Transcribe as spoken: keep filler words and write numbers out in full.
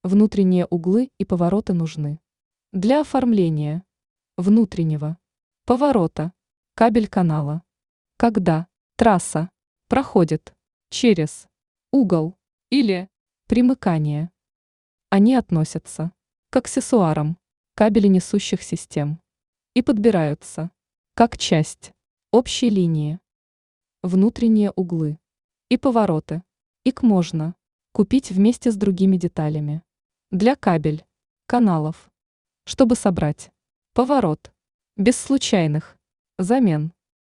Внутренние углы и повороты нужны для оформления внутреннего поворота кабель канала, когда трасса проходит через угол или примыкание. Они относятся к аксессуарам кабеленесущих систем и подбираются как часть общей линии. Внутренние углы и повороты их можно купить вместе с другими деталями для кабель каналов, чтобы собрать поворот без случайных замен.